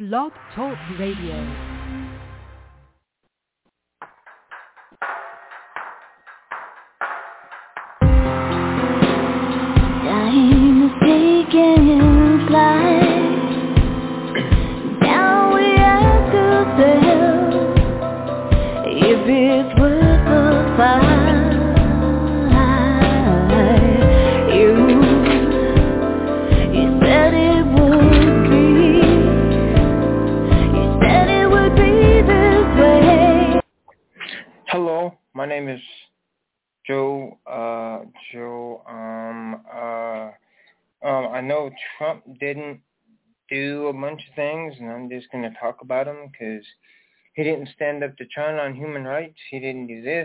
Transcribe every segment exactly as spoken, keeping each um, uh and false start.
Blog Talk Radio. Hello, my name is Joe. Uh, Joe. Um. Uh. Um. I know Trump didn't do a bunch of things, and I'm just going to talk about him because he didn't stand up to China on human rights. He didn't do this.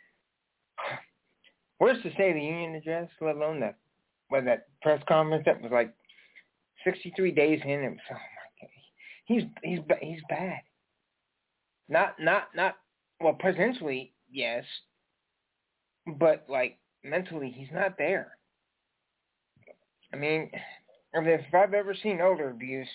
Where's the State of the Union address? Let alone that, what that press conference that was like sixty-three days in. It was, oh my God, he's he's he's bad. Not not not. Well, presidentially, yes, but, like, mentally, he's not there. I mean, if I've ever seen elder abuse,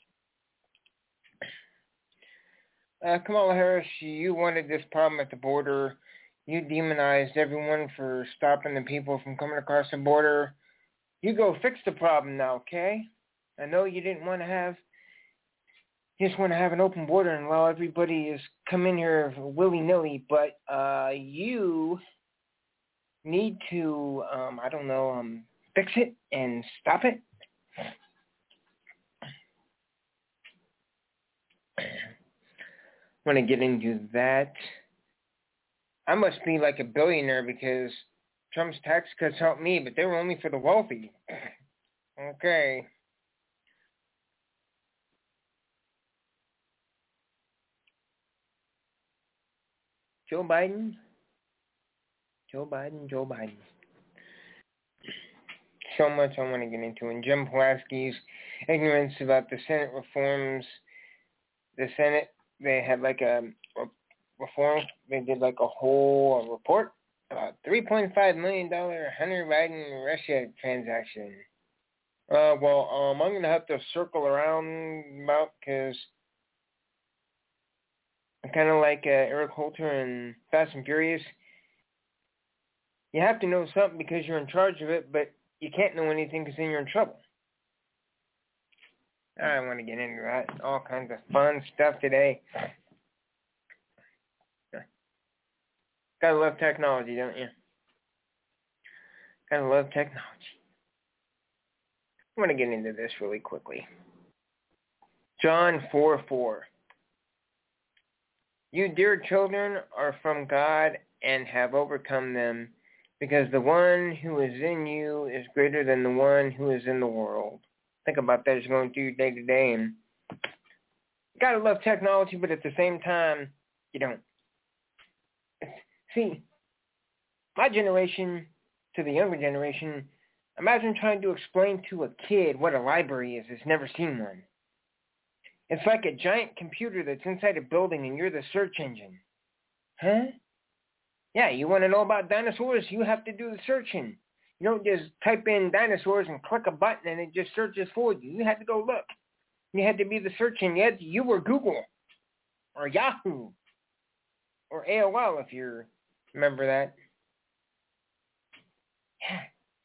uh, Kamala Harris, you wanted this problem at the border. You demonized everyone for stopping the people from coming across the border. You go fix the problem now, okay? I know you didn't want to have You just want to have an open border and allow everybody is come in here willy-nilly, but uh, you need to, um, I don't know, um, fix it and stop it. I want to get into that. I must be like a billionaire because Trump's tax cuts helped me, but they were only for the wealthy. Okay. Joe Biden, Joe Biden, Joe Biden. So much I want to get into. And Jim Pulaski's ignorance about the Senate reforms. The Senate, they had like a reform, they did like a whole report about three point five million dollars Hunter Biden Russia transaction. Uh, well, um, I'm going to have to circle around about because I'm kind of like uh, Eric Holter in Fast and Furious. You have to know something because you're in charge of it, but you can't know anything because then you're in trouble. I want to get into that. All kinds of fun stuff today. Gotta love technology, don't you? Gotta love technology. I want to get into this really quickly. John four four. You dear children are from God and have overcome them, because the one who is in you is greater than the one who is in the world. Think about that as you're going through your day to day, and you gotta love technology, but at the same time, you don't. See, my generation to the younger generation, imagine trying to explain to a kid what a library is that's never seen one. It's like a giant computer that's inside a building and you're the search engine. Huh? Yeah, you want to know about dinosaurs? You have to do the searching. You don't just type in dinosaurs and click a button and it just searches for you. You had to go look. You had to be the searching. You, had to, you were Google or Yahoo or A O L if you remember that. Yeah.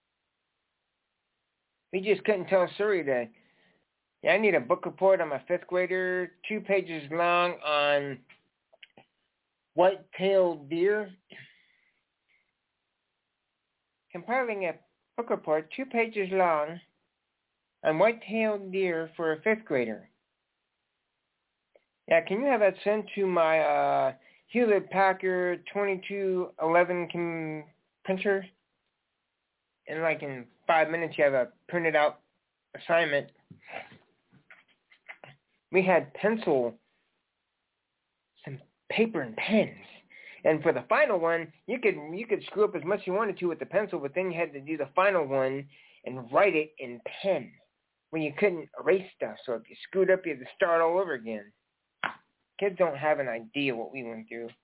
We just couldn't tell Siri that, yeah, I need a book report on my fifth grader, two pages long on white-tailed deer. Compiling a book report, two pages long, on white-tailed deer for a fifth grader. Yeah, can you have that sent to my uh, Hewlett-Packard twenty-two eleven com- printer? And like in five minutes, you have a printed out assignment. We had pencil, some paper and pens. And for the final one, you could you could screw up as much as you wanted to with the pencil, but then you had to do the final one and write it in pen when you couldn't erase stuff. So if you screwed up, you had to start all over again. Kids don't have an idea what we went through.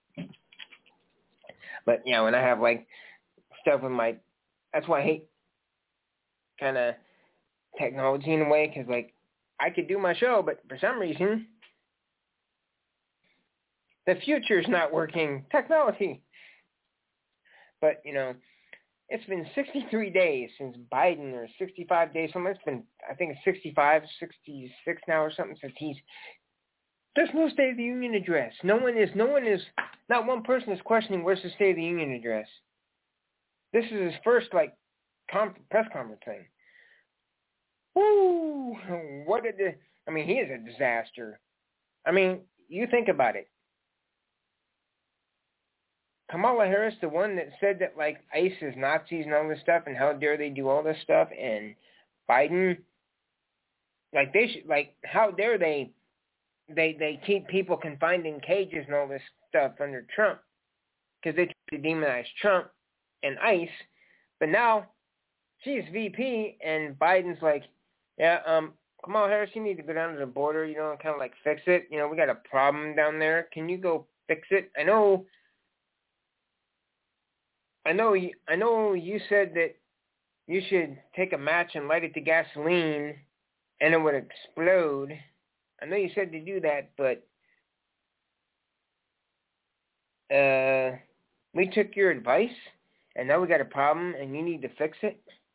But, yeah, when I have, like, stuff with my... That's why I hate kind of technology in a way, because, like, I could do my show, but for some reason, the future's not working. Technology. But, you know, it's been sixty-three days since Biden, or sixty-five days, something. It's been, I think it's sixty-five, sixty-six now or something since he's, there's no State of the Union address. No one is, no one is, not one person is questioning where's the State of the Union address. This is his first, like, conf- press conference thing. Woo! What did the, I mean, he is a disaster. I mean, you think about it. Kamala Harris, the one that said that, like, ICE is Nazis and all this stuff, and how dare they do all this stuff, and Biden, like, they should, like, how dare they, they, they keep people confined in cages and all this stuff under Trump, because they tried to demonize Trump and ICE, but now she's V P, and Biden's like, yeah, um, Kamala Harris, you need to go down to the border, you know, and kind of, like, fix it. You know, we got a problem down there. Can you go fix it? I know... I know, you, I know you said that you should take a match and light it to gasoline and it would explode. I know you said to do that, but uh, we took your advice and now we got a problem and you need to fix it.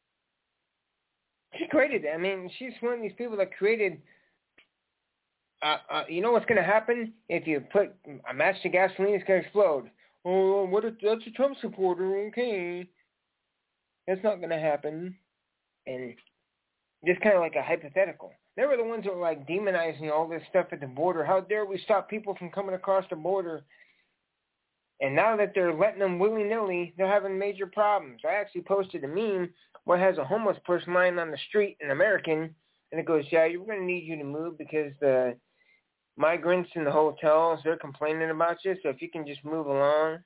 She created it. I mean, she's one of these people that created, uh, uh, you know what's going to happen? If you put a match to gasoline, it's going to explode. Oh, what? A, that's a Trump supporter. Okay, that's not going to happen. And just kind of like a hypothetical. They were the ones that were like demonizing all this stuff at the border. How dare we stop people from coming across the border? And now that they're letting them willy-nilly, they're having major problems. I actually posted a meme where it has a homeless person lying on the street, an American, and it goes, yeah, we're going to need you to move because the migrants in the hotels, they're complaining about you, so if you can just move along.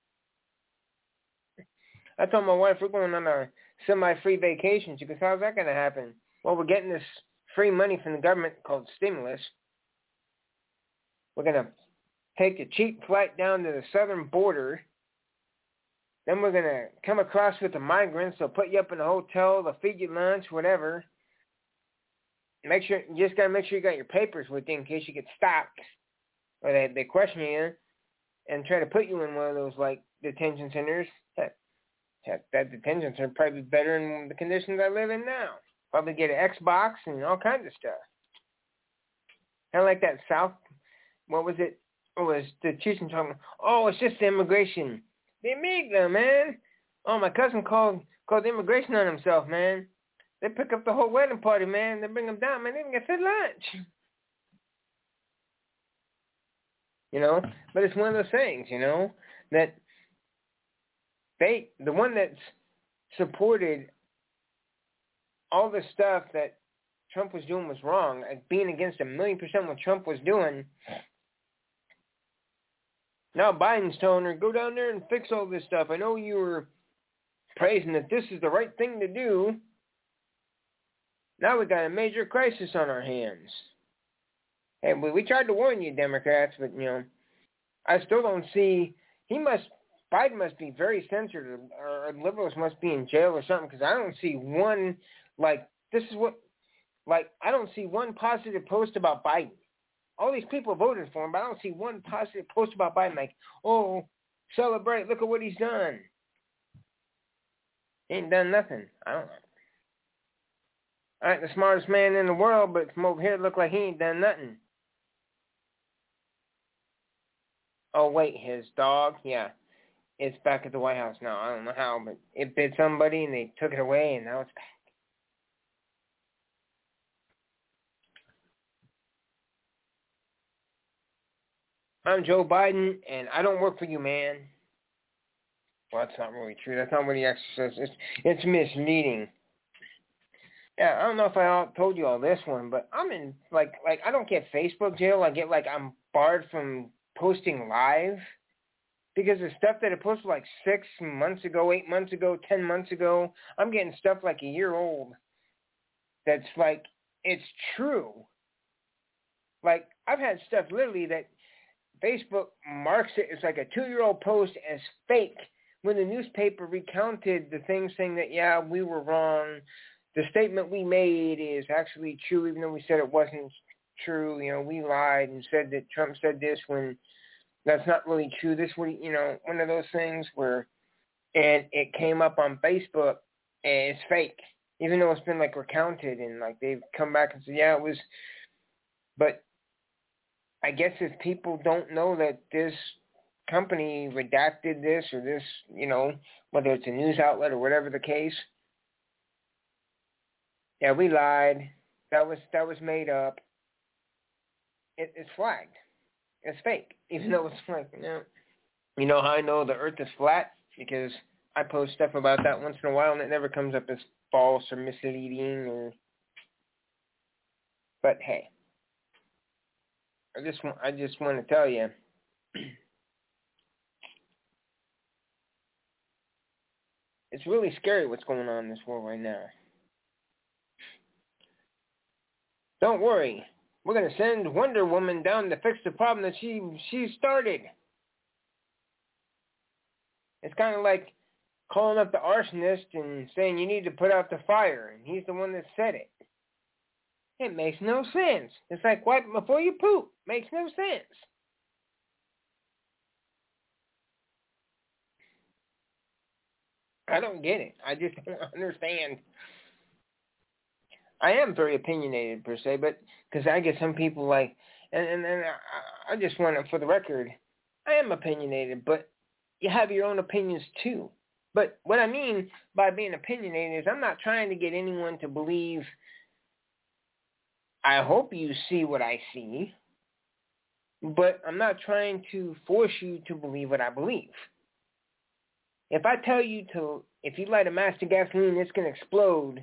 I told my wife we're going on a semi-free vacation. She goes, how's that going to happen? Well, we're getting this free money from the government called stimulus. We're going to take a cheap flight down to the southern border. Then we're going to come across with the migrants. They'll put you up in a hotel. They'll feed you lunch, whatever. Make sure you just gotta make sure you got your papers with you in case you get stopped, or they they question you and try to put you in one of those like detention centers. That that, that detention center probably be better than the conditions I live in now. Probably get an Xbox and all kinds of stuff. Kind of like that South. What was it? It was the teaching talking. Oh, it's just the immigration. The immigration, man. Oh, my cousin called called the immigration on himself, man. They pick up the whole wedding party, man. They bring them down, man. They even get fed lunch. You know? But it's one of those things, you know, that they, the one that's supported all the stuff that Trump was doing was wrong, like being against a million percent what Trump was doing. Now Biden's telling her, go down there and fix all this stuff. I know you were praising that this is the right thing to do. Now we got a major crisis on our hands. Hey, we, we tried to warn you, Democrats, but, you know, I still don't see, he must, Biden must be very censored, or, or liberals must be in jail or something, because I don't see one, like, this is what, like, I don't see one positive post about Biden. All these people voted for him, but I don't see one positive post about Biden, like, oh, celebrate, look at what he's done. He ain't done nothing. I don't know. I ain't the smartest man in the world, but from over here it look like he ain't done nothing. Oh, wait, his dog? Yeah. It's back at the White House now. I don't know how, but it bit somebody and they took it away and now it's back. I'm Joe Biden and I don't work for you, man. Well, that's not really true. That's not what he actually says. It's, it's misleading. Yeah, I don't know if I all told you all this one, but I'm in, like, like I don't get Facebook jail. I get, like, I'm barred from posting live because the stuff that I posted, like, six months ago, eight months ago, ten months ago, I'm getting stuff, like, a year old that's, like, it's true. Like, I've had stuff literally that Facebook marks it as, like, a two-year-old post as fake when the newspaper recounted the thing saying that, yeah, we were wrong. the statement we made is actually true, even though we said it wasn't true. You know, we lied and said that Trump said this when that's not really true. This was, you know, one of those things where, and it came up on Facebook and it's fake, even though it's been like recounted and like they've come back and said, yeah, it was. But I guess if people don't know that this company redacted this or this, you know, whether it's a news outlet or whatever the case, yeah, we lied. That was that was made up. It, it's flagged. It's fake, even though it's like, you know, you know how I know the Earth is flat? Because I post stuff about that once in a while, and it never comes up as false or misleading. Or, but hey, I just I just want to tell you, it's really scary what's going on in this world right now. Don't worry. We're going to send Wonder Woman down to fix the problem that she she started. It's kind of like calling up the arsonist and saying you need to put out the fire, and he's the one that said it. It makes no sense. It's like wipe before you poop. Makes no sense. I don't get it. I just don't understand. I am very opinionated per se, but because I get some people like, and and, and I, I just want to, for the record, I am opinionated, but you have your own opinions too. But what I mean by being opinionated is I'm not trying to get anyone to believe. I hope you see what I see, but I'm not trying to force you to believe what I believe. If I tell you to, if you light a match to gasoline, it's going to explode,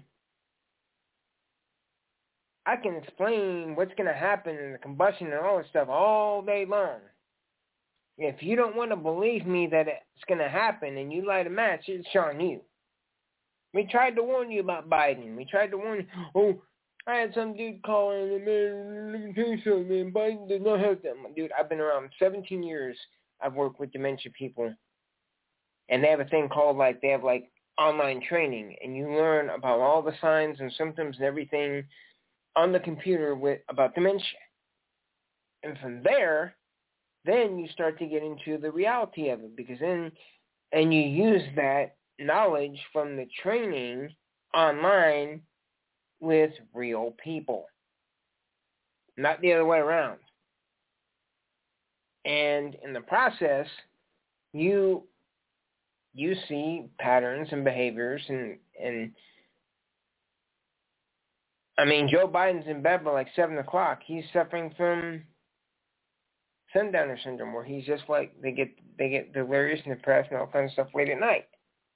I can explain what's going to happen in the combustion and all that stuff all day long. If you don't want to believe me that it's going to happen and you light a match, it's on you. We tried to warn you about Biden. We tried to warn you. Oh, I had some dude calling and man, let me tell you something, man. Biden does not have them. Dude, I've been around seventeen years. I've worked with dementia people. And they have a thing called like, they have like online training. And you learn about all the signs and symptoms and everything on the computer with about dementia. And from there, then you start to get into the reality of it, because then, and you use that knowledge from the training online with real people, not the other way around. And in the process, you you see patterns and behaviors, and and I mean, Joe Biden's in bed by like seven o'clock. He's suffering from Sundowner syndrome, where he's just like, they get they get delirious and depressed and all kinds of stuff late at night.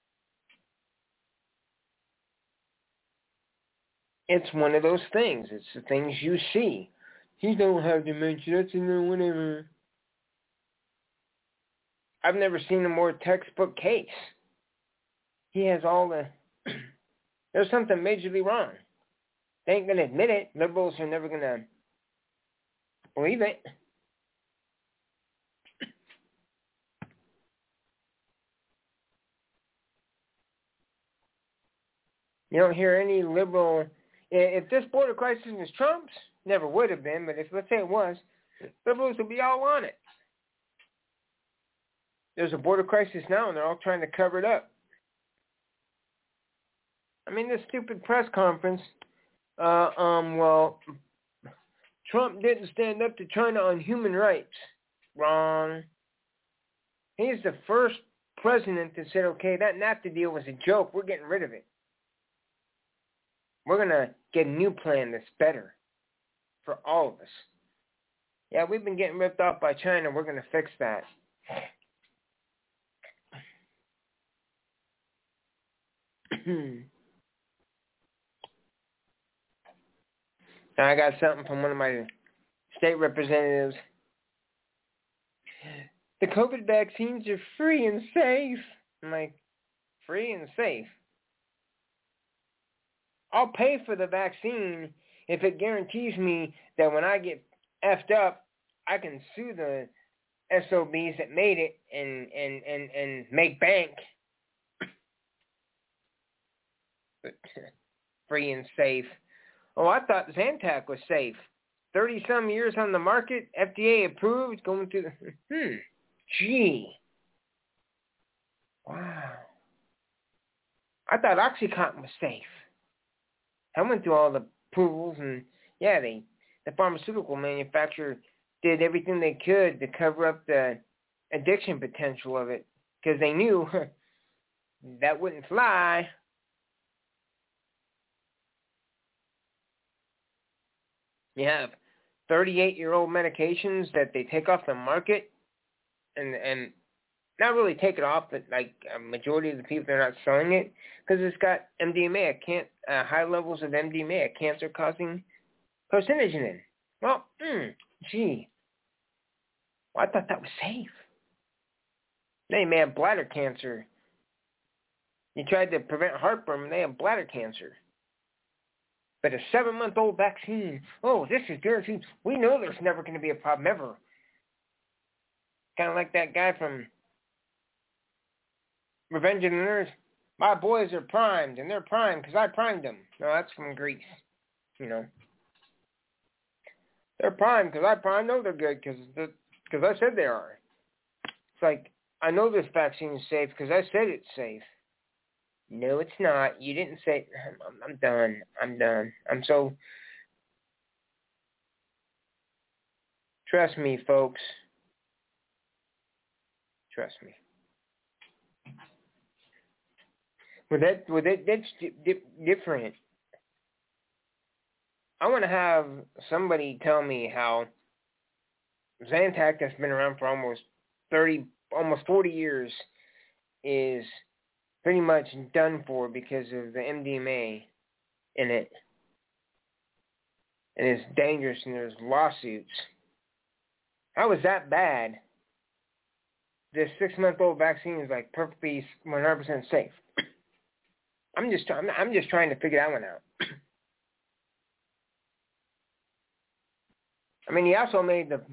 It's one of those things. It's the things you see. He don't have dementia. That's no whatever. I've never seen a more textbook case. He has all the. There's something majorly wrong. They ain't gonna admit it. Liberals are never gonna believe it. You don't hear any liberal. If this border crisis was Trump's, never would have been, but if, let's say it was, liberals would be all on it. There's a border crisis now, and they're all trying to cover it up. I mean, this stupid press conference, uh, um, well, Trump didn't stand up to China on human rights. Wrong. He's the first president that said, okay, that NAFTA deal was a joke. We're getting rid of it. We're going to get a new plan that's better for all of us. Yeah, we've been getting ripped off by China. We're going to fix that. Now I got something from one of my state representatives. The COVID vaccines are free and safe. I'm like, free and safe? I'll pay for the vaccine if it guarantees me that when I get effed up, I can sue the S O Bs that made it and, and, and, and make bank. But free and safe. Oh, I thought Zantac was safe. thirty-some years on the market, F D A approved, going through the... Hmm. Gee. Wow. I thought OxyContin was safe. I went through all the approvals, and, yeah, they, the pharmaceutical manufacturer did everything they could to cover up the addiction potential of it, because they knew that wouldn't fly. You have thirty-eight-year-old medications that they take off the market, and and not really take it off, but like a majority of the people, they're not selling it because it's got M D M A, a can uh, high levels of M D M A, a cancer-causing carcinogen. Well, mm, gee, well, I thought that was safe. They may have bladder cancer. You tried to prevent heartburn, and they have bladder cancer. But a seven-month-old vaccine, oh, this is guaranteed. We know there's never going to be a problem ever. Kind of like that guy from Revenge of the Nerds. My boys are primed, and they're primed because I primed them. No, that's from Greece, you know. They're primed because I primed. I know they're good because because I said they are. It's like, I know this vaccine is safe because I said it's safe. No, it's not. You didn't say... I'm, I'm done. I'm done. I'm so... Trust me, folks. Trust me. With that, with that, that's di- di- different. I want to have somebody tell me how Zantac, that's been around for almost thirty, almost forty years, is pretty much done for because of the M D M A in it. And it's dangerous, and there's lawsuits. How is that bad? This six-month-old vaccine is like perfectly one hundred percent safe. I'm just, I'm, I'm just trying to figure that one out. I mean, he also made the,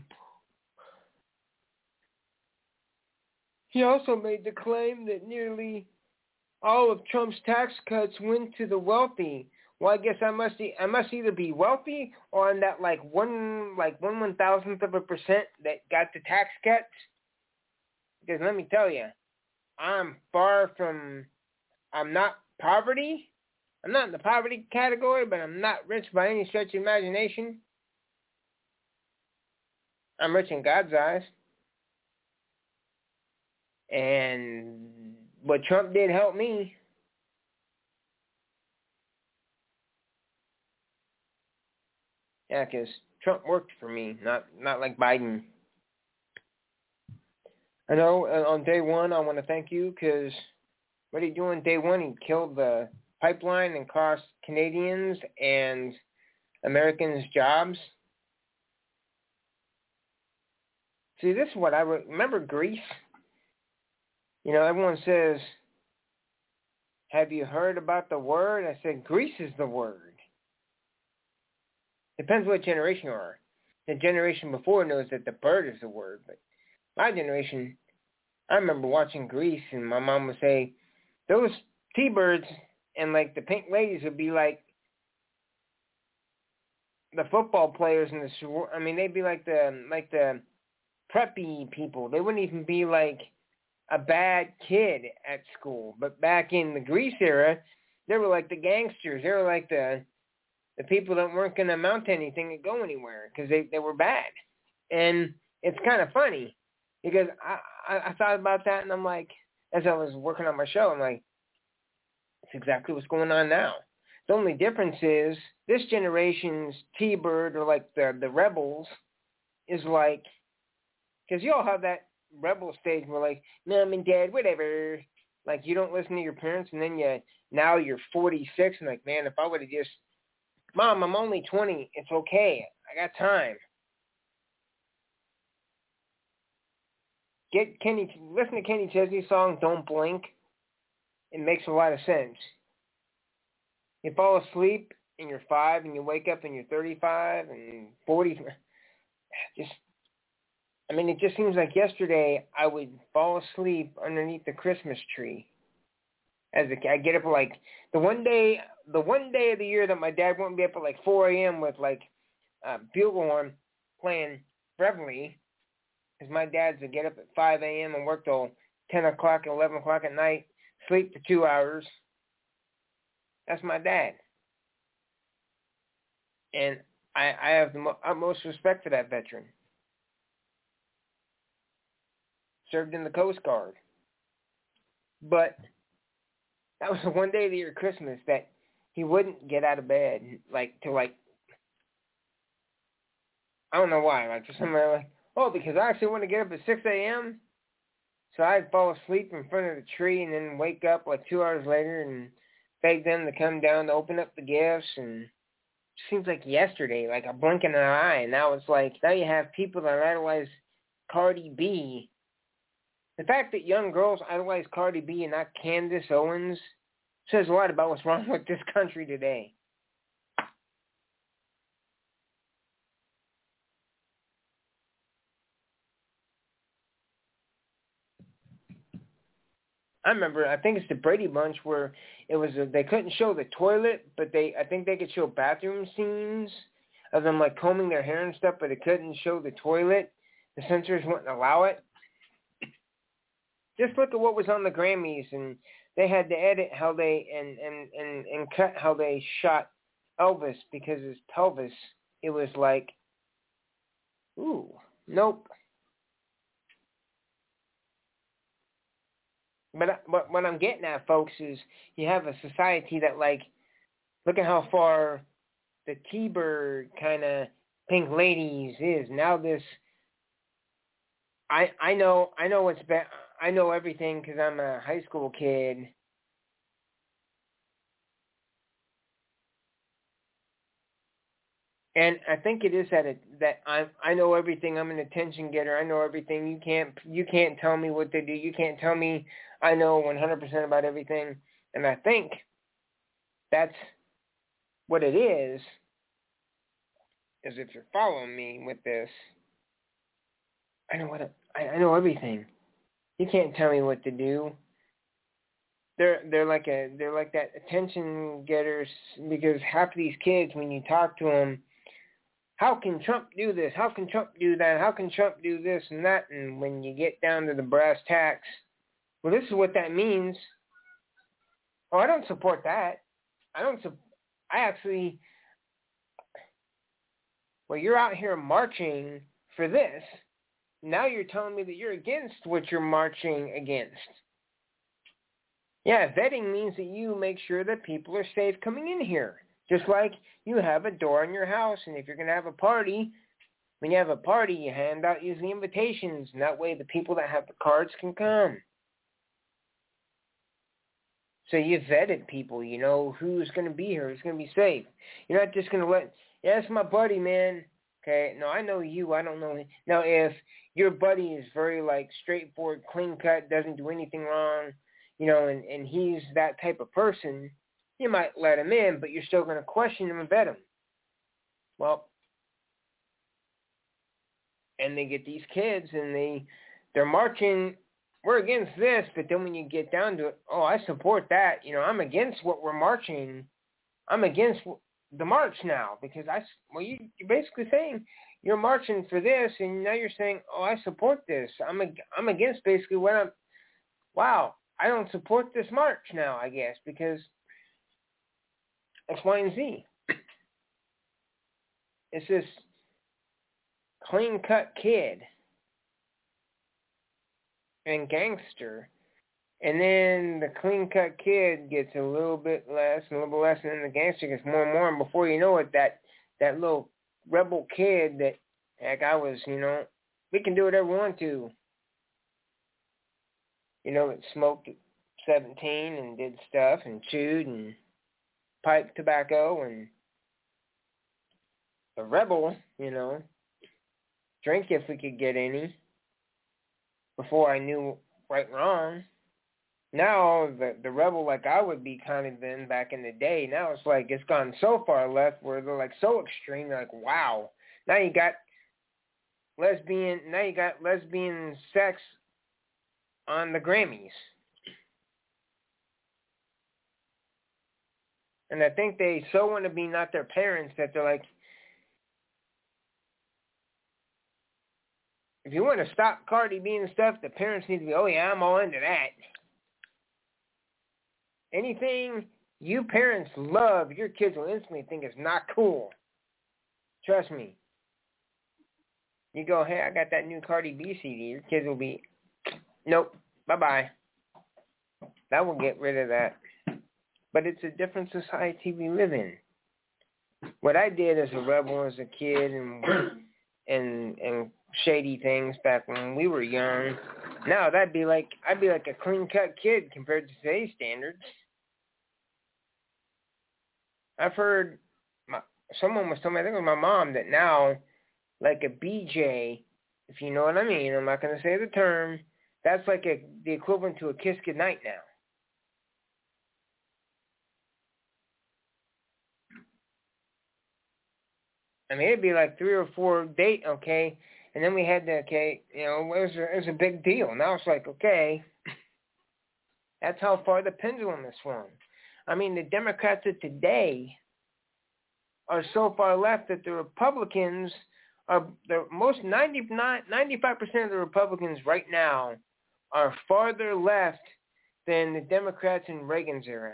he also made the claim that nearly all of Trump's tax cuts went to the wealthy. Well, I guess I must, I must either be wealthy or on that like one, like one one thousandth of a percent that got the tax cuts. Because let me tell you, I'm far from, I'm not poverty. I'm not in the poverty category, but I'm not rich by any stretch of imagination. I'm rich in God's eyes. And what Trump did helped me. Yeah, because Trump worked for me, not not like Biden. I know uh, on day one, I want to thank you because what did he do on day one? He killed the pipeline and cost Canadians and Americans jobs. See, this is what I re- remember Greece. You know, everyone says, have you heard about the word? I said, Greece is the word. Depends what generation you are. The generation before knows that the bird is the word. But my generation, I remember watching Grease, and my mom would say, those T-birds and, like, the pink ladies would be like the football players in the, I mean, they'd be like the, like the preppy people. They wouldn't even be like a bad kid at school. But back in the Grease era, they were like the gangsters. They were like the the people that weren't going to amount to anything and go anywhere because they, they were bad. And it's kind of funny because I, I, I thought about that, and I'm like, as I was working on my show, I'm like, that's exactly what's going on now. The only difference is this generation's T-Bird, or like the, the rebels, is like, because you all have that rebel stage where like, mom and dad, whatever. Like, you don't listen to your parents, and then you now you're forty-six, and like, man, if I would have just, Mom, I'm only twenty. It's okay. I got time. Get Kenny. Listen to Kenny Chesney's song, Don't Blink. It makes a lot of sense. You fall asleep and you're five, and you wake up and you're thirty-five and forty. Just, I mean, it just seems like yesterday I would fall asleep underneath the Christmas tree. As a, I get up like, the one day the one day of the year that my dad won't be up at like four a.m. with like uh, buglehorn playing Reveille, because my dad's to get up at five a.m. and work till ten o'clock, eleven o'clock at night, sleep for two hours. That's my dad. And I, I have the mo- utmost respect for that veteran. Served in the Coast Guard. But that was the one day of the year, Christmas, that he wouldn't get out of bed, like, to, like, I don't know why, like, for some reason, like, oh, because I actually want to get up at six a.m., so I'd fall asleep in front of the tree and then wake up, like, two hours later and beg them to come down to open up the gifts, and it seems like yesterday, like a blink in an eye, and now it's like, now you have people that idolize Cardi B. The fact that young girls idolize Cardi B and not Candace Owens says a lot about what's wrong with this country today. I remember, I think it's the Brady Bunch where it was a, they couldn't show the toilet, but they I think they could show bathroom scenes of them like combing their hair and stuff, but they couldn't show the toilet. The censors wouldn't allow it. Just look at what was on the Grammys, and they had to edit how they and and and, and cut how they shot Elvis because his pelvis. It was like, ooh, nope. But, but what I'm getting at, folks, is you have a society that, like, look at how far the T-Bird kind of Pink Ladies is. Now this, I I know I know what's be- I know everything because I'm a high school kid. And I think it is that it, that I I know everything. I'm an attention getter. I know everything. You can't you can't tell me what to do. You can't tell me I know one hundred percent about everything. And I think that's what it is. Is if you're following me with this, I know what I, I know everything. You can't tell me what to do. They're they're like a they're like that attention getters because half of these kids, when you talk to them, how can Trump do this? How can Trump do that? How can Trump do this and that? And when you get down to the brass tacks, well, this is what that means. Oh, I don't support that. I don't. Su- I actually. Well, you're out here marching for this. Now you're telling me that you're against what you're marching against. Yeah, vetting means that you make sure that people are safe coming in here. Just like you have a door in your house, and if you're going to have a party, when you have a party, you hand out usually invitations, and that way the people that have the cards can come. So you vetted people. You know who's going to be here, who's going to be safe. You're not just going to let, yeah, that's my buddy, man. Okay, no, I know you. I don't know him. Now, if your buddy is very, like, straightforward, clean-cut, doesn't do anything wrong, you know, and, and he's that type of person, you might let him in, but you're still going to question him and vet him. Well, and they get these kids, and they, they're marching, we're against this, but then when you get down to it, oh, I support that. You know, I'm against what we're marching. I'm against the march now because I, well, you, you're basically saying you're marching for this, and now you're saying, oh, I support this. I'm a, I'm against basically what I'm, wow, I don't support this march now, I guess, because X, Y, and Z. It's this clean-cut kid and gangster, and then the clean-cut kid gets a little bit less and a little bit less, and then the gangster gets more and more, and before you know it, that, that little rebel kid that, heck, I was, you know, we can do whatever we want to. You know, it smoked at seventeen and did stuff and chewed and piped tobacco and a rebel, you know, drink if we could get any before I knew right and wrong. Now, the the rebel like I would be kind of then back in the day, now it's like it's gone so far left where they're like so extreme, they're like, wow. Now you got lesbian, now you got lesbian sex on the Grammys. And I think they so want to be not their parents that they're like, if you want to stop Cardi B and stuff, the parents need to be, oh yeah, I'm all into that. Anything you parents love, your kids will instantly think it's not cool. Trust me. You go, hey, I got that new Cardi B C D. Your kids will be, nope, bye-bye. That will get rid of that. But it's a different society we live in. What I did as a rebel as a kid and and and shady things back when we were young, now that'd be like I'd be like a clean cut kid compared to today's standards. I've heard my, someone was telling me, I think it was my mom, that now like a B J, if you know what I mean, I'm not going to say the term, that's like a, the equivalent to a kiss goodnight now. I mean, it'd be like three or four date, okay, and then we had the, okay, you know, it was a, it was a big deal. Now it's like, okay, that's how far the pendulum has swung. I mean, the Democrats of today are so far left that the Republicans are, the most ninety-nine, ninety-five percent of the Republicans right now are farther left than the Democrats in Reagan's era.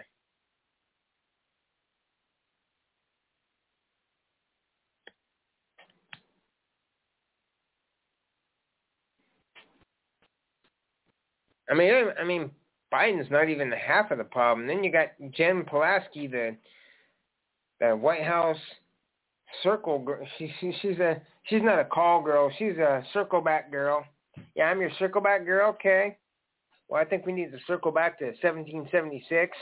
I mean, I mean, Biden's not even the half of the problem. Then you got Jen Pulaski, the the White House circle girl. She, she she's a she's not a call girl. She's a circle back girl. Yeah, I'm your circle back girl. Okay. Well, I think we need to circle back to seventeen seventy-six.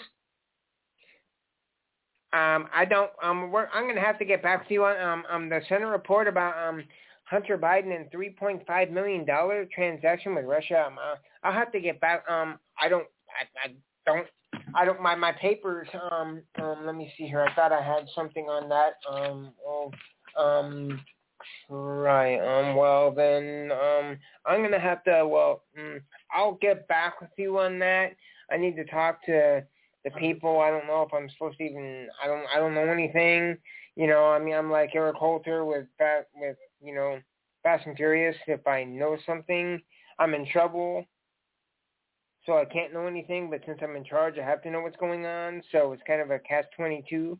Um, I don't. Um, we're, I'm gonna have to get back to you on um, um the Senate report about um Hunter Biden and three point five million dollar transaction with Russia. Um, uh, I'll have to get back. Um, I don't. I, I don't. I don't. My my papers. Um, um. Let me see here. I thought I had something on that. Um. Oh. Um. Right. Um. Well, then. Um. I'm gonna have to. Well. Mm, I'll get back with you on that. I need to talk to the people. I don't know if I'm supposed to even. I don't. I don't know anything. You know. I mean, I'm like Eric Holter with that. With you know, Fast and Furious. If I know something, I'm in trouble. So I can't know anything. But since I'm in charge, I have to know what's going on. So it's kind of a catch twenty-two.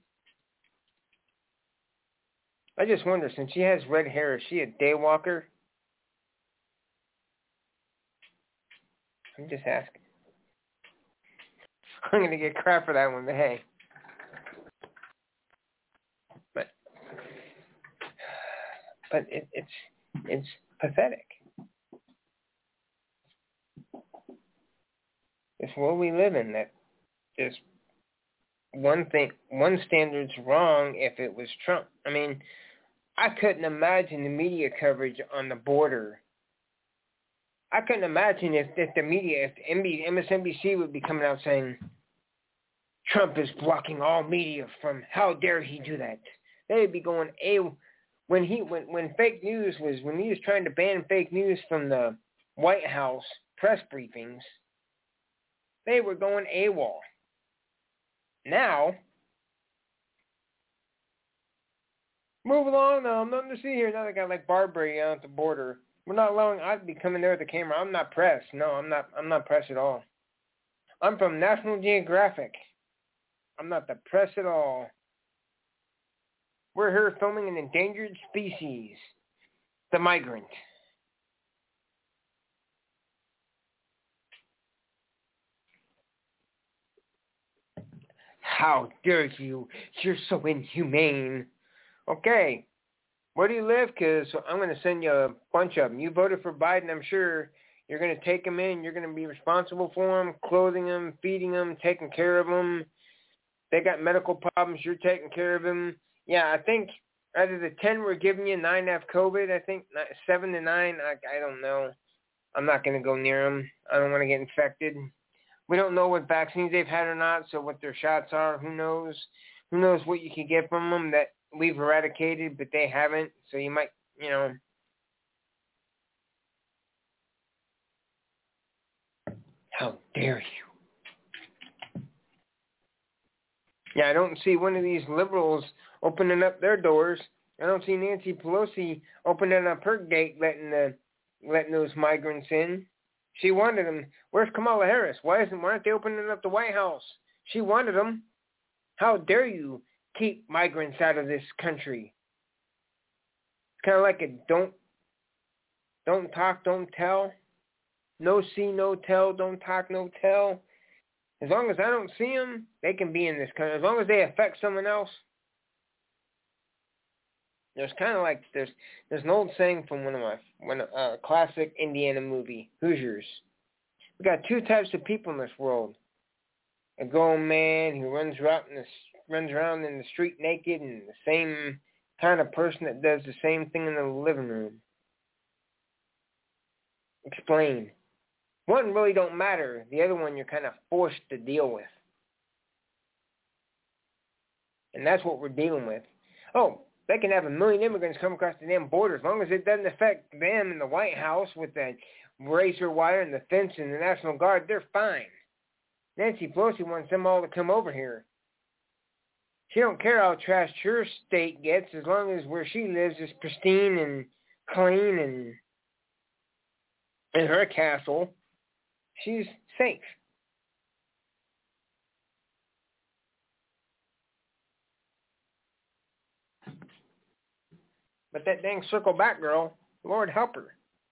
I just wonder, since she has red hair, is she a daywalker? I'm just asking. I'm going to get crap for that one, but hey. But but it, it's it's pathetic. It's what we live in, that there's one thing, one standard's wrong if it was Trump. I mean, I couldn't imagine the media coverage on the border. I couldn't imagine if, if the media, if M S N B C would be coming out saying, Trump is blocking all media from, how dare he do that? They'd be going, a when he when when fake news was when he was trying to ban fake news from the White House press briefings, they were going AWOL. Now, move along now, nothing to see here. Now they got like Barbary out at the border. We're not allowing, I'd be coming there with the camera. I'm not press. No, I'm not I'm not press at all. I'm from National Geographic. I'm not the press at all. We're here filming an endangered species, the migrant. How dare you? You're so inhumane. Okay, where do you live? Because I'm going to send you a bunch of them. You voted for Biden, I'm sure. You're going to take them in. You're going to be responsible for them, clothing them, feeding them, taking care of them. They got medical problems. You're taking care of them. Yeah, I think out of the ten we're giving you, nine have COVID. I think seven to nine, I, I don't know. I'm not going to go near them. I don't want to get infected. We don't know what vaccines they've had or not, so what their shots are, who knows? Who knows what you could get from them that we've eradicated, but they haven't. So you might, you know. How dare you? Yeah, I don't see one of these liberals opening up their doors. I don't see Nancy Pelosi opening up her gate, letting the letting those migrants in. She wanted them. Where's Kamala Harris? Why isn't why aren't they opening up the White House? She wanted them. How dare you keep migrants out of this country? It's kind of like a don't don't talk, don't tell. No see, no tell. Don't talk, no tell. As long as I don't see them, they can be in this country. As long as they affect someone else. There's kind of like there's there's an old saying from one of my one uh, classic Indiana movie, Hoosiers. We got two types of people in this world: a grown man who runs around in the runs around in the street naked, and the same kind of person that does the same thing in the living room. Explain. One really don't matter. The other one you're kind of forced to deal with. And that's what we're dealing with. Oh, they can have a million immigrants come across the damn border. As long as it doesn't affect them in the White House with the razor wire and the fence and the National Guard, they're fine. Nancy Pelosi wants them all to come over here. She don't care how trashed her state gets as long as where she lives is pristine and clean and in her castle. She's safe. But that dang circle back girl, Lord help her.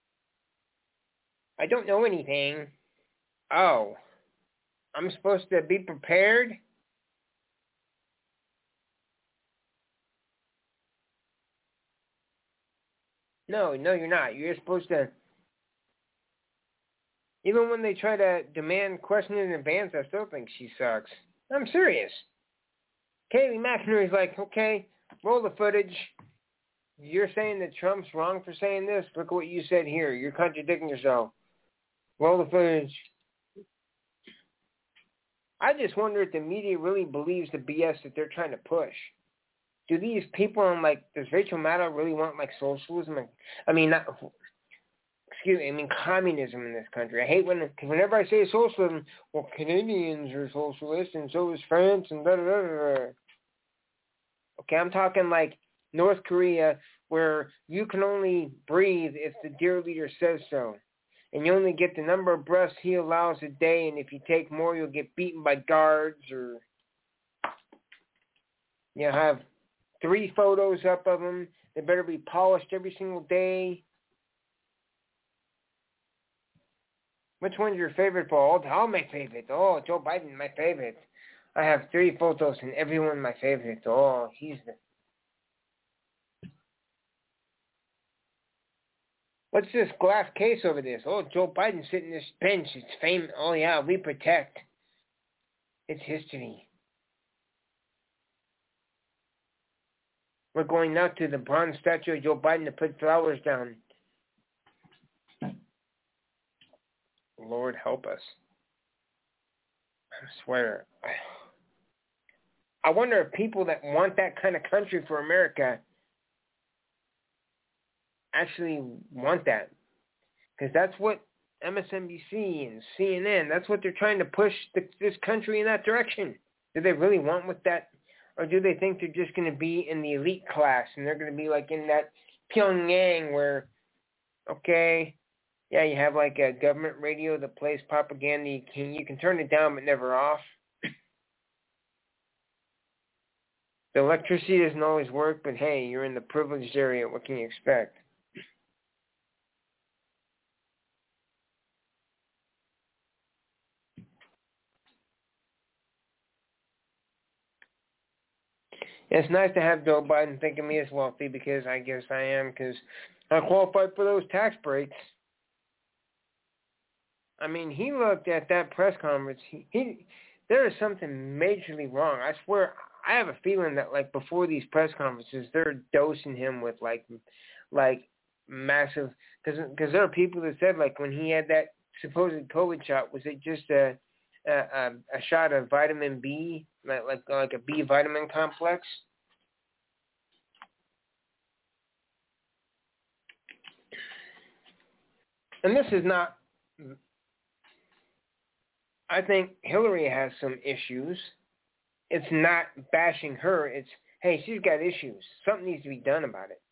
I don't know anything. Oh, I'm supposed to be prepared? No, no, you're not. You're supposed to... Even when they try to demand questions in advance, I still think she sucks. I'm serious. Kayleigh McEnroe's like, okay, roll the footage. You're saying that Trump's wrong for saying this? Look at what you said here. You're contradicting yourself. Roll the footage. I just wonder if the media really believes the B S that they're trying to push. Do these people on, like, does Rachel Maddow really want, like, socialism? I mean, not... Excuse me, I mean communism in this country. I hate when, because whenever I say socialism, well, Canadians are socialists, and so is France, and da da da da. Okay, I'm talking like North Korea, where you can only breathe if the dear leader says so. And you only get the number of breaths he allows a day, and if you take more, you'll get beaten by guards, or you have three photos up of them. They better be polished every single day. Which one's your favorite, Paul? All my favorite. Oh, Joe Biden, my favorite. I have three photos and everyone my favorite. Oh, he's the... What's this glass case over this? Oh, Joe Biden sitting in this bench. It's famous. Oh, yeah, we protect. It's history. We're going now to the bronze statue of Joe Biden to put flowers down. Lord help us. I swear. I wonder if people that want that kind of country for America actually want that. Because that's what M S N B C and C N N, that's what they're trying to push the, this country in that direction. Do they really want with that? Or do they think they're just going to be in the elite class and they're going to be like in that Pyongyang where, okay, yeah, you have like a government radio that plays propaganda. You can, you can turn it down but never off. The electricity doesn't always work, but hey, you're in the privileged area. What can you expect? It's nice to have Joe Biden think of me as wealthy because I guess I am because I qualified for those tax breaks. I mean, he looked at that press conference. He, he, there is something majorly wrong. I swear, I have a feeling that like before these press conferences, they're dosing him with like, like massive. Because because there are people that said like when he had that supposed COVID shot, was it just a a, a shot of vitamin B, like like like a B vitamin complex? And this is not. I think Hillary has some issues. it's not bashing her. It's, hey, she's got issues. Something needs to be done about it.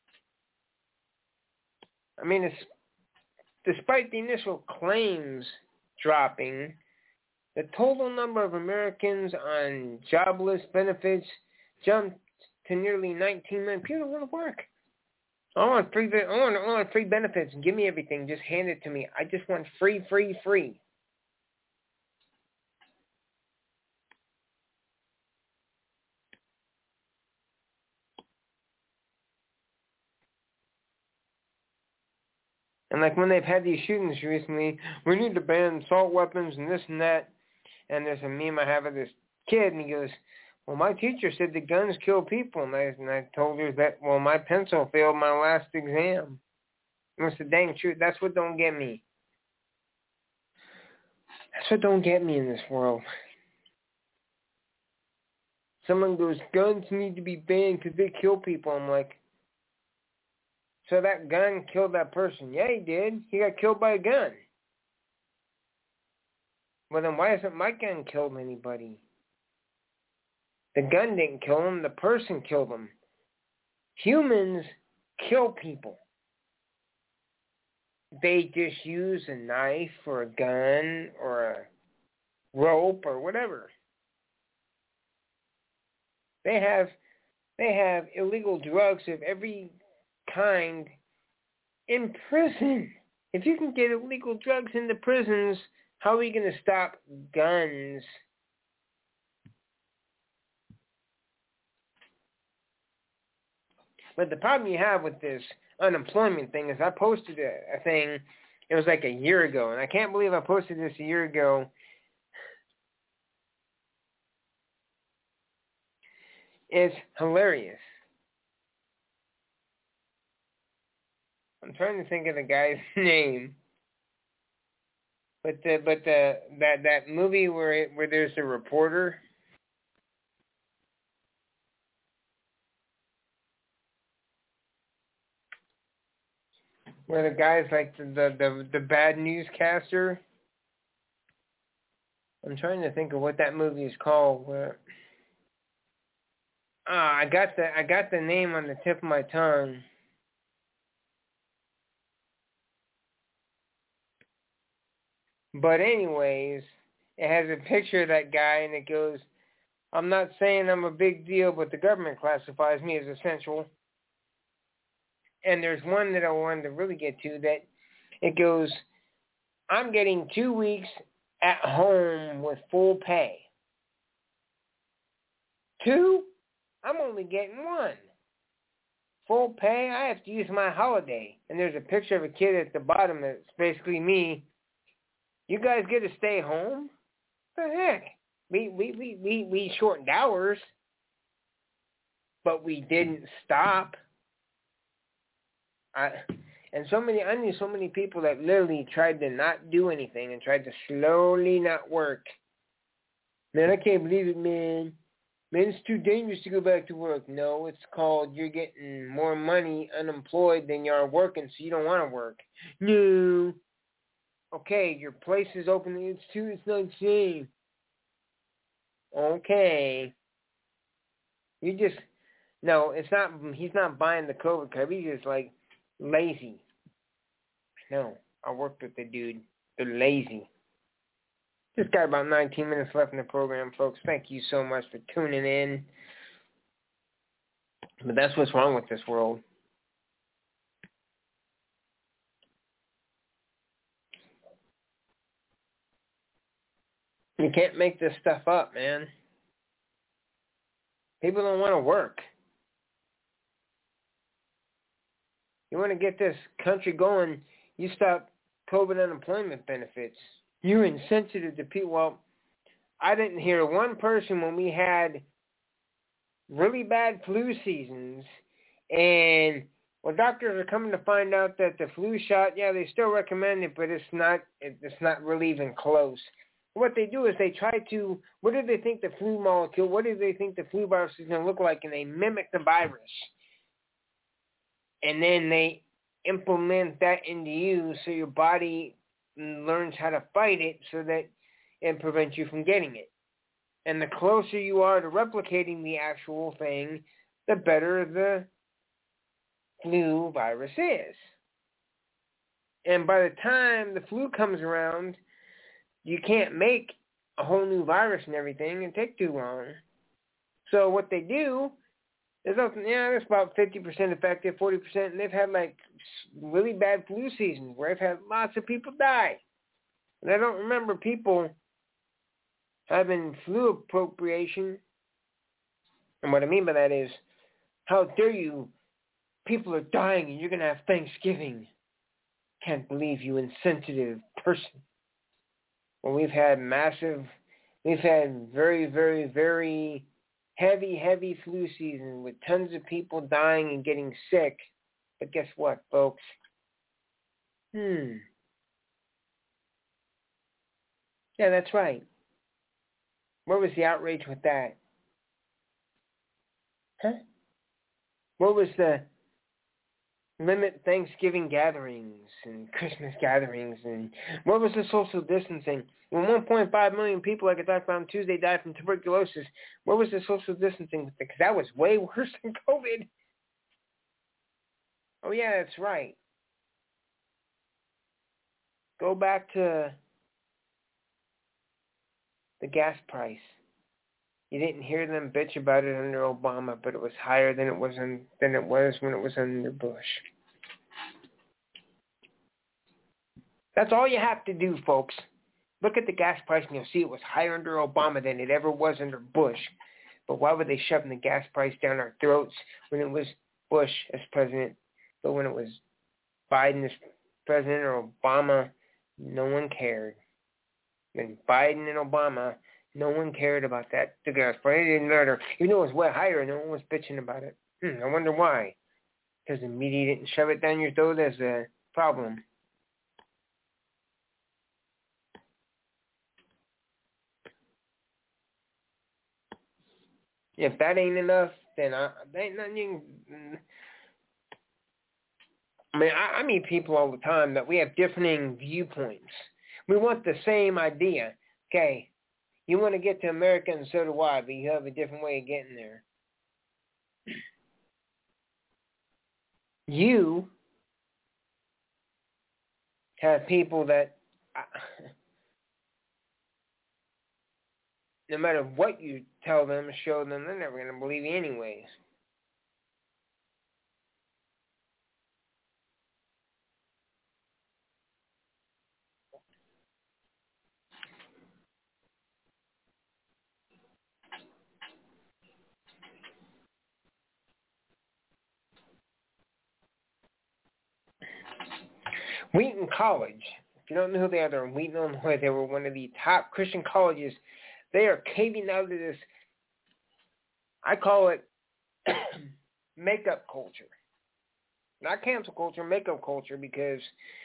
I mean, it's, despite the initial claims dropping, the total number of Americans on jobless benefits jumped to nearly nineteen million. People don't want to work. I want free. I want, I want free benefits. Give me everything. Just hand it to me. I just want free, free, free. And like when they've had these shootings recently, we need to ban assault weapons and this and that. And there's a meme I have of this kid, and he goes, well, my teacher said the guns kill people. And I, and I told her that, well, my pencil failed my last exam. And it's the dang truth. That's what don't get me. That's what don't get me in this world. Someone goes, guns need to be banned because they kill people. I'm like, so that gun killed that person. Yeah, he did. He got killed by a gun. Well, then why hasn't my gun killed anybody? The gun didn't kill him. The person killed him. Humans kill people. They just use a knife or a gun or a rope or whatever. They have, they have illegal drugs of every kind in prison. If you can get illegal drugs into prisons, how are you going to stop guns? But the problem you have with this unemployment thing is I posted a, a thing, it was like a year ago, and I can't believe I posted this a year ago. It's hilarious. I'm trying to think of the guy's name. But the but the that that movie where it, where there's a reporter, where the guy's like the the the, the bad newscaster. I'm trying to think of what that movie is called. Where ah, I got the I got the name on the tip of my tongue. But anyways, it has a picture of that guy, and it goes, I'm not saying I'm a big deal, but the government classifies me as essential. And there's one that I wanted to really get to that it goes, I'm getting two weeks at home with full pay. Two? I'm only getting one. Full pay? I have to use my holiday. And there's a picture of a kid at the bottom that's basically me. You guys get to stay home? What the heck? We we, we, we, we shortened hours, but we didn't stop. I, and so many, I knew so many people that literally tried to not do anything and tried to slowly not work. Man, I can't believe it, man. Man, it's too dangerous to go back to work. No, it's called you're getting more money unemployed than you are working, so you don't want to work. No. Okay, your place is open. It's too, it's not safe. Okay. You just, no, it's not, he's not buying the COVID card. He's just like lazy. No, I worked with the dude. They're lazy. Just got about nineteen minutes left in the program, folks. Thank you so much for tuning in. But that's what's wrong with this world. You can't make this stuff up, man. People don't want to work. You want to get this country going, you stop COVID unemployment benefits. You're insensitive to people. Well, I didn't hear one person when we had really bad flu seasons, and well, doctors are coming to find out that the flu shot, yeah, they still recommend it, but it's not, it's not really even close. What they do is they try to, what do they think the flu molecule, what do they think the flu virus is going to look like, and they mimic the virus. And then they implement that into you so your body learns how to fight it so that it prevents you from getting it. And the closer you are to replicating the actual thing, the better the flu virus is. And by the time the flu comes around, you can't make a whole new virus and everything and take too long. So what they do is, yeah, it's about fifty percent effective, forty percent, and they've had like really bad flu seasons where they've had lots of people die. And I don't remember people having flu appropriation. And what I mean by that is, how dare you? People are dying and you're going to have Thanksgiving. Can't believe you insensitive person. Well, we've had massive, we've had very, very, very heavy, heavy flu season with tons of people dying and getting sick. But guess what, folks? Hmm. Yeah, that's right. Where was the outrage with that? Huh? What was the limit Thanksgiving gatherings and Christmas gatherings, and what was the social distancing? When one point five million people, like I talked about on Tuesday, died from tuberculosis, what was the social distancing? Because that was way worse than COVID. Oh, yeah, that's right. Go back to the gas price. You didn't hear them bitch about it under Obama, but it was higher than it was in, than it was when it was under Bush. That's all you have to do, folks. Look at the gas price and you'll see it was higher under Obama than it ever was under Bush. But why were they shoving the gas price down our throats when it was Bush as president? But when it was Biden as president or Obama, no one cared. When Biden and Obama, no one cared about that. The gas price, it didn't matter. Even though it was way higher, no one was bitching about it. Hmm, I wonder why. Because the media didn't shove it down your throat as a problem. If that ain't enough, then I, there ain't nothing you can, I mean, I, I meet people all the time that we have differing viewpoints. We want the same idea. Okay, you want to get to America and so do I, but you have a different way of getting there. You have people that, no matter what you tell them, show them, they're never going to believe you anyways. Wheaton College, if you don't know who they are, they're in Wheaton, Illinois. They were one of the top Christian colleges. They are caving out of this, I call it makeup culture. Not cancel culture, makeup culture, because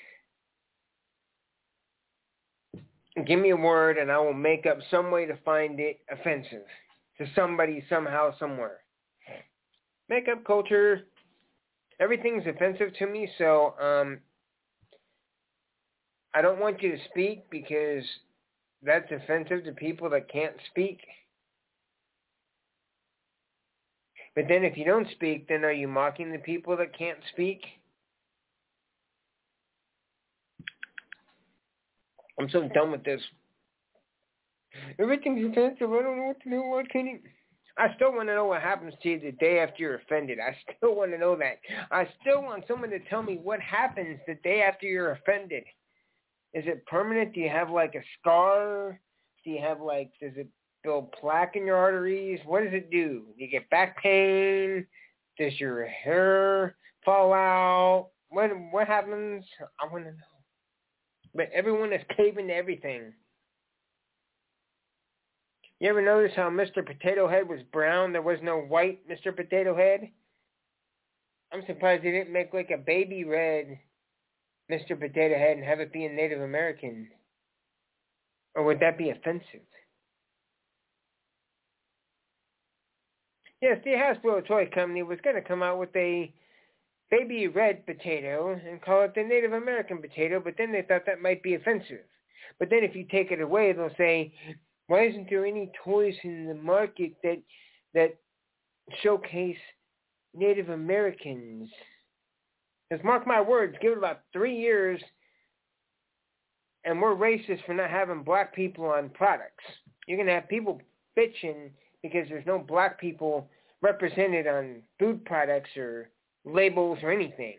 give me a word and I will make up some way to find it offensive to somebody, somehow, somewhere. Makeup culture, everything's offensive to me, so um, I don't want you to speak because that's offensive to people that can't speak. But then if you don't speak, then are you mocking the people that can't speak? I'm so done with this. Everything's offensive. I don't know what to do. What can you... I still want to know what happens to you the day after you're offended. I still want to know that. I still want someone to tell me what happens the day after you're offended. Is it permanent? Do you have like a scar? Do you have like, does it build plaque in your arteries? What does it do? Do you get back pain? Does your hair fall out? What what happens? I want to know. But everyone is caving to everything. You ever notice how Mister Potato Head was brown? There was no white Mister Potato Head? I'm surprised they didn't make like a baby red Mister Potato Head and have it be a Native American. Or would that be offensive? Yes, the Hasbro Toy Company was going to come out with a baby red potato and call it the Native American potato, but then they thought that might be offensive. But then if you take it away, they'll say, Why isn't there any toys in the market that that showcase Native Americans? Because mark my words, give it about three years and we're racist for not having black people on products. You're going to have people bitching because there's no black people represented on food products or labels or anything.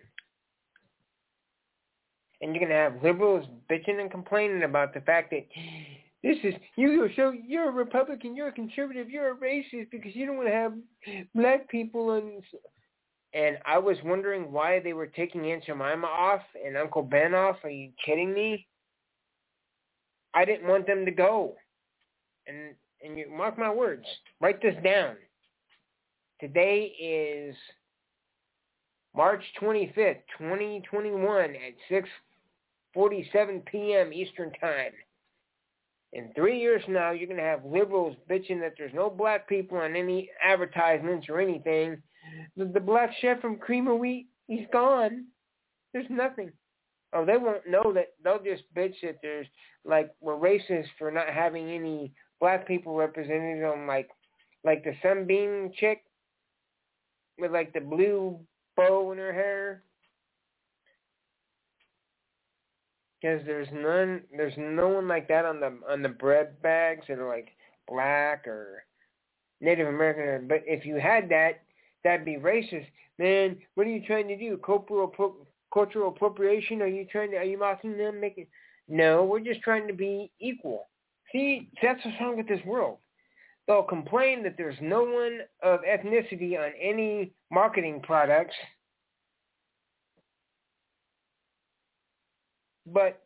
And you're going to have liberals bitching and complaining about the fact that this is, you so you're a Republican, you're a conservative, you're a racist because you don't want to have black people on. And I was wondering why they were taking Aunt Jemima off and Uncle Ben off. Are you kidding me? I didn't want them to go. And and you mark my words. Write this down. Today is March twenty-fifth, twenty twenty-one at six forty-seven p.m. Eastern Time. In three years from now, you're going to have liberals bitching that there's no black people on any advertisements or anything. The, the black chef from Cream of Wheat, he's gone. There's nothing. Oh, they won't know that. They'll just bitch that there's, like, we're racist for not having any black people represented on, like, like the Sunbeam chick with, like, the blue bow in her hair. Because there's none, there's no one like that on the on the bread bags that are like black or Native American. But if you had that, that'd be racist. Man, what are you trying to do? Cultural cultural appropriation? Are you trying to? Are you mocking them? Making? No, we're just trying to be equal. See, that's what's wrong with this world. They'll complain that there's no one of ethnicity on any marketing products. But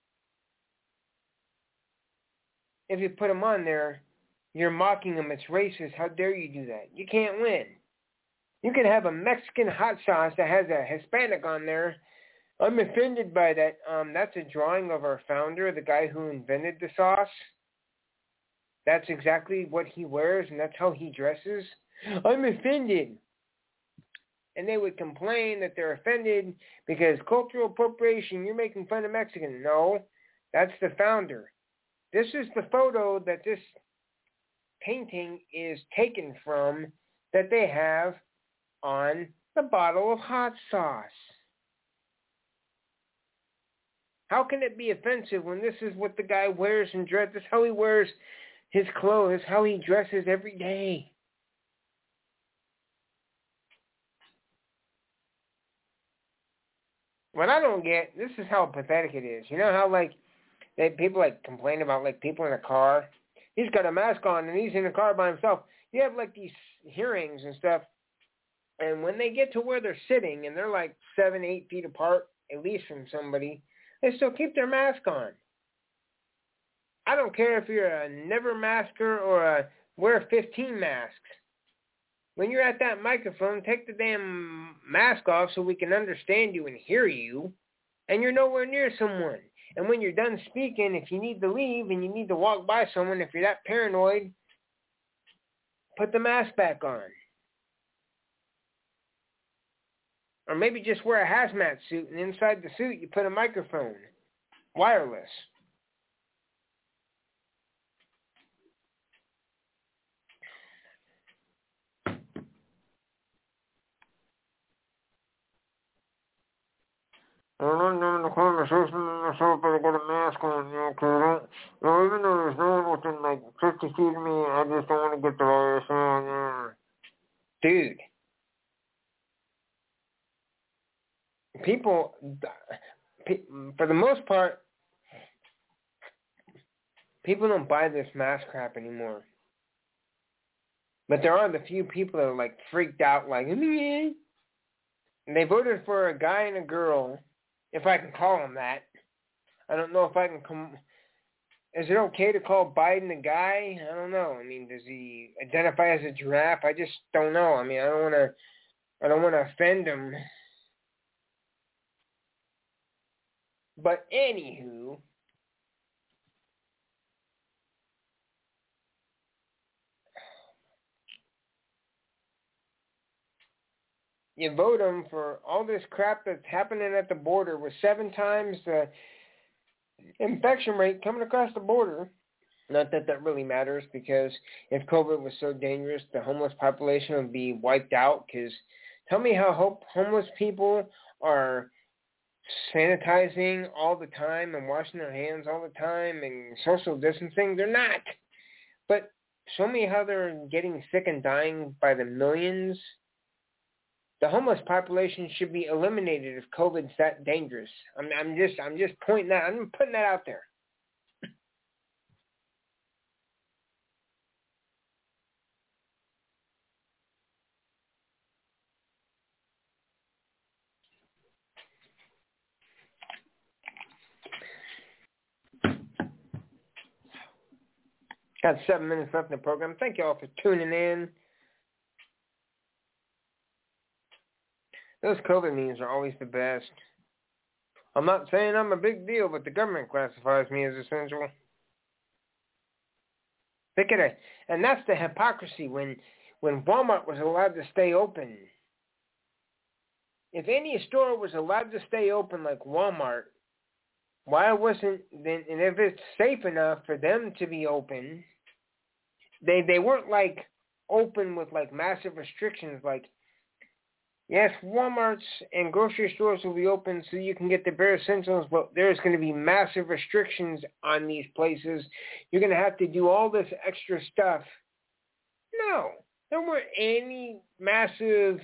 if you put them on there, you're mocking them. It's racist. How dare you do that? You can't win. You can have a Mexican hot sauce that has a Hispanic on there. I'm offended by that. Um, that's a drawing of our founder, the guy who invented the sauce. That's exactly what he wears, and that's how he dresses. I'm offended. And they would complain that they're offended because cultural appropriation, you're making fun of Mexicans. No, that's the founder. This is the photo that this painting is taken from that they have on the bottle of hot sauce. How can it be offensive when this is what the guy wears and dresses? This is how he wears his clothes, how he dresses every day. What I don't get, this is how pathetic it is. You know how, like, they, people, like, complain about, like, people in a car? He's got a mask on, and he's in the car by himself. You have, like, these hearings and stuff, and when they get to where they're sitting, and they're, like, seven, eight feet apart, at least from somebody, they still keep their mask on. I don't care if you're a never masker or a wear fifteen masks. When you're at that microphone, take the damn mask off so we can understand you and hear you, and you're nowhere near someone. And when you're done speaking, if you need to leave and you need to walk by someone, if you're that paranoid, put the mask back on. Or maybe just wear a hazmat suit, and inside the suit you put a microphone, wireless. I'm not doing the conversation myself, but I got a mask on, you know, because I don't, you know, even though there's no one within like fifty feet of me, I just don't want to get the virus on. Yeah. Dude. People, for the most part, people don't buy this mask crap anymore. But there are the few people that are like freaked out, like, and they voted for a guy and a girl, if I can call them that. I don't know if I can come. Is it okay to call Biden a guy? I don't know. I mean, does he identify as a giraffe? I just don't know. I mean, I don't want to. I don't want to offend him. But anywho, you vote them for all this crap that's happening at the border with seven times the infection rate coming across the border. Not that that really matters, because if COVID was so dangerous, the homeless population would be wiped out. Because tell me how hope homeless people are sanitizing all the time and washing their hands all the time and social distancing. They're not. But show me how they're getting sick and dying by the millions. The homeless population should be eliminated if COVID's that dangerous. I'm, I'm just, I'm just pointing that. I'm putting that out there. Got seven minutes left in the program. Thank you all for tuning in. Those COVID meetings are always the best. I'm not saying I'm a big deal, but the government classifies me as essential. They could have, and that's the hypocrisy when when Walmart was allowed to stay open. If any store was allowed to stay open like Walmart, why wasn't then? And if it's safe enough for them to be open, they they weren't like open with like massive restrictions. Like, yes, Walmarts and grocery stores will be open so you can get the bare essentials, but there's going to be massive restrictions on these places. You're going to have to do all this extra stuff. No, there weren't any massive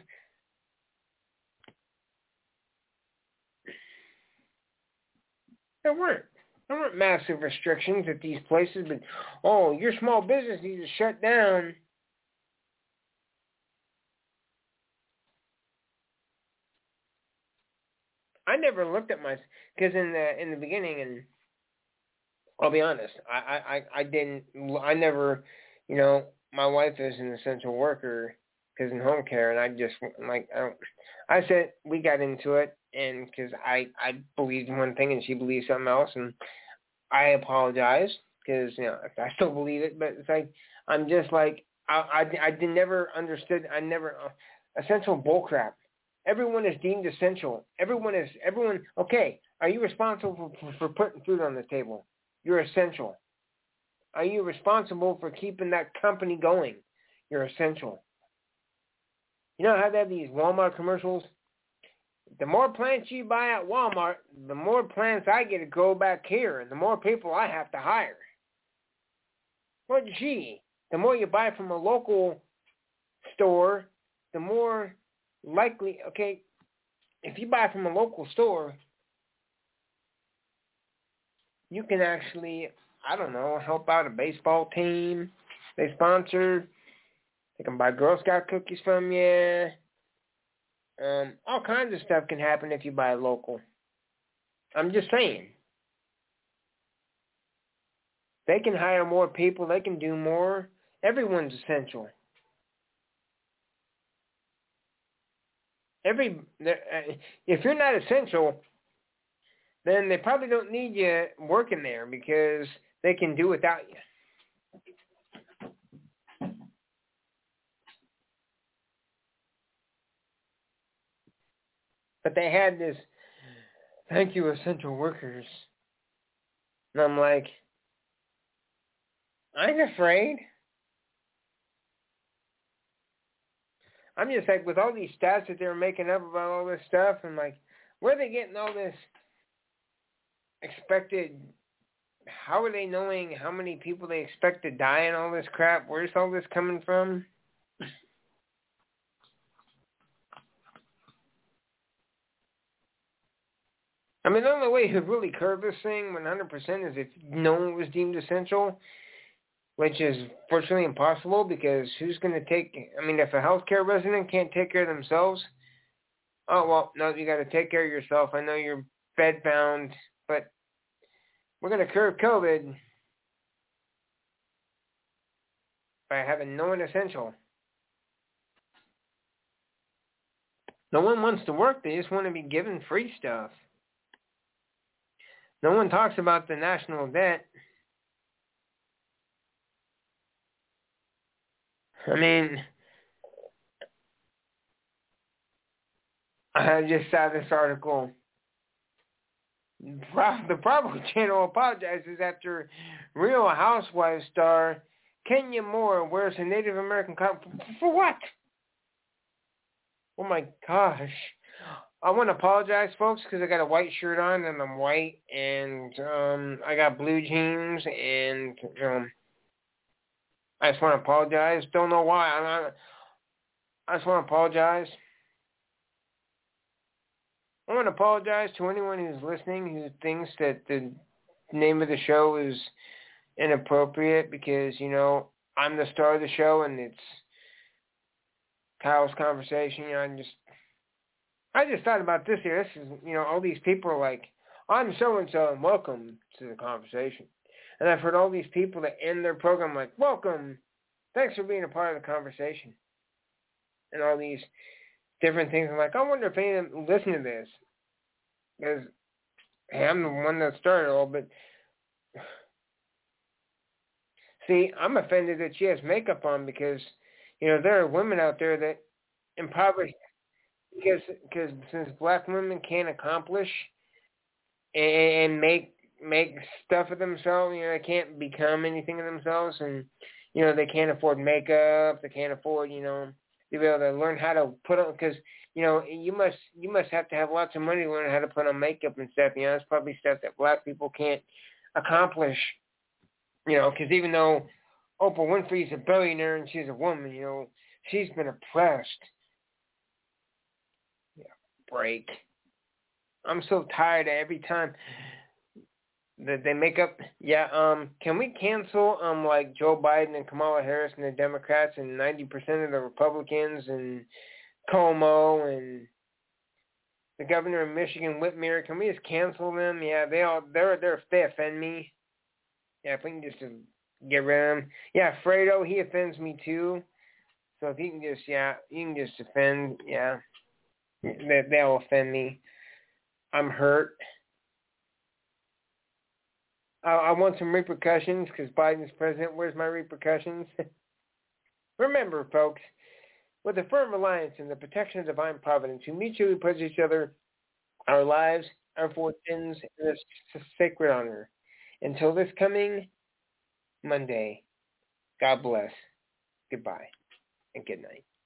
There weren't. There weren't massive restrictions at these places, but, oh, your small business needs to shut down. I never looked at my, because in the in the beginning, and I'll be honest, I, I, I didn't, I never, you know, my wife is an essential worker because in home care, and I just, like, I don't, I said, we got into it, and because I, I believed one thing and she believed something else, and I apologize because, you know, I still believe it, but it's like, I'm just like, I, I, I did never understood, I never, uh, essential bullcrap. Everyone is deemed essential. Everyone is, everyone, okay, are you responsible for, for putting food on the table? You're essential. Are you responsible for keeping that company going? You're essential. You know how they have these Walmart commercials? The more plants you buy at Walmart, the more plants I get to grow back here, and the more people I have to hire. Well, gee, the more you buy from a local store, the more likely, okay, if you buy from a local store, you can actually, I don't know, help out a baseball team they sponsor. They can buy Girl Scout cookies from you. Um, all kinds of stuff can happen if you buy local. I'm just saying. They can hire more people. They can do more. Everyone's essential. Every if you're not essential, then they probably don't need you working there because they can do without you. But they had this, thank you, essential workers. And I'm like, I ain't afraid. I'm just like, with all these stats that they're making up about all this stuff, and like, where are they getting all this expected, how are they knowing how many people they expect to die and all this crap? Where's all this coming from? I mean, the only way you could really curb this thing one hundred percent is if no one was deemed essential, which is virtually impossible because who's going to take, I mean, if a healthcare resident can't take care of themselves, oh, well, no, you got to take care of yourself. I know you're bed-bound, but we're going to curb COVID by having no one essential. No one wants to work. They just want to be given free stuff. No one talks about the national debt. I mean, I just saw this article. The Bravo Channel apologizes after Real Housewives star Kenya Moore wears a Native American costume. For what? Oh my gosh. I want to apologize, folks, because I got a white shirt on and I'm white, and um, I got blue jeans, and um, I just want to apologize. Don't know why. I'm not, I just want to apologize. I want to apologize to anyone who's listening who thinks that the name of the show is inappropriate because, you know, I'm the star of the show and it's Kyle's conversation. You know, I just, I just thought about this here. This is, you know, all these people are like, I'm so-and-so and welcome to the conversation. And I've heard all these people that end their program like, welcome, thanks for being a part of the conversation. And all these different things. I'm like, I wonder if any of them listen to this. Because hey, I'm the one that started it all, but see, I'm offended that she has makeup on because, you know, there are women out there that impoverished because because since black women can't accomplish and, and make make stuff of themselves, you know, they can't become anything of themselves, and you know, they can't afford makeup, they can't afford, you know, to be able to learn how to put on, because, you know, you must you must have to have lots of money to learn how to put on makeup and stuff. You know, it's probably stuff that black people can't accomplish. You know, because even though Oprah Winfrey's a billionaire and she's a woman, you know, she's been oppressed. Yeah, break. I'm so tired of every time that they make up. Yeah, um, can we cancel um like Joe Biden and Kamala Harris and the Democrats and ninety percent of the Republicans and Cuomo and the governor of Michigan, Whitmer? Can we just cancel them? Yeah, they all they're they're they offend me. Yeah, if we can just get rid of him. Yeah, Fredo, he offends me too. So if you can just yeah, you can just offend. Yeah, they they'll offend me. I'm hurt. I, I want some repercussions because Biden's president. Where's my repercussions? Remember, folks, with a firm reliance in the protection of divine providence, who mutually pledge each other our lives, our fortunes, and this sacred honor. Until this coming Monday, God bless, goodbye, and good night.